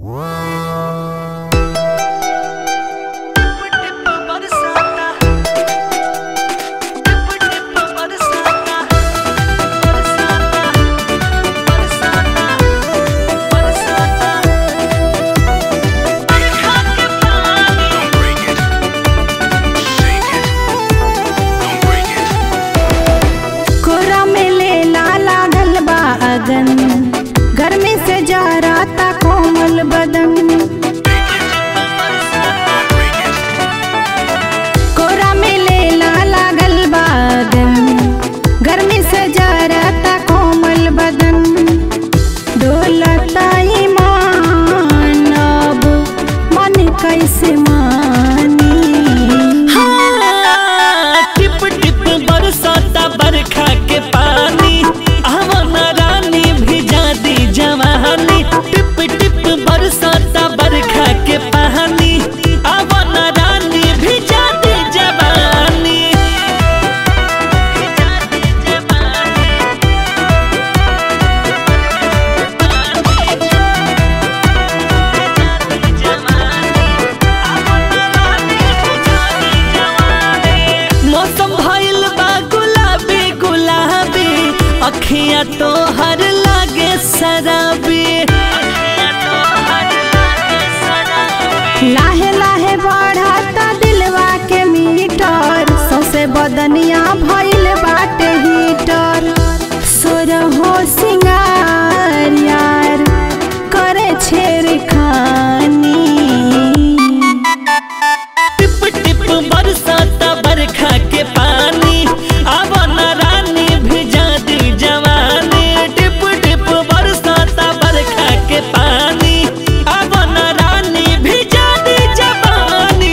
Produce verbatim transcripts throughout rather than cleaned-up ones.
गर्मी से जा रहा कोमल बदन, कोरा में लेला लागल बादन। गर्मी से जा रहा कोमल बदन, डोलता ईमान अब मन कैसे मानी। हाँ, टिप टिप बरसाता बरखा के पानी, जवानी। टिप टिप बरसाता बरखा के पानी, अवन रानी भिजा दी जवानी। मौसम भइल बा गुलाबी गुलाबी, अखियां तो हर लागे शराबी। लाहे लाहे बढ़ता दिलवा के मीटर, सौसे बदनिया भइल बाटे हीटर। सोरहो सिंगार यार करे छेड़ खानी। टिप टिप बरसाता बरखा के पानी, अवन रानी भिजा दी जवानी। टिप टिप बरसाता बरखा के पानी, अवन रानी भिजा दी जवानी।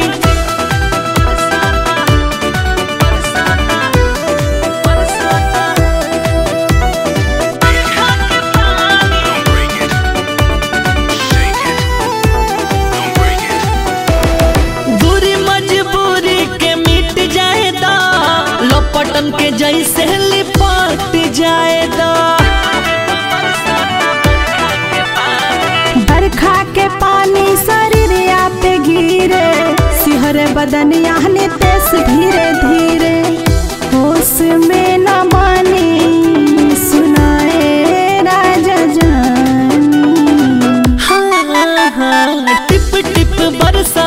दूरी मजबूरी के मिट जाएदा, लपटन के जैसे लिपट जाएदा। बरखा के पानी शरीरिया पे गिरे, सिहरे बदनिया नितेश धीरे धीरे। होश में न मानी सुनाए राजा जानी। हाँ हाँ, टिप टिप बरसा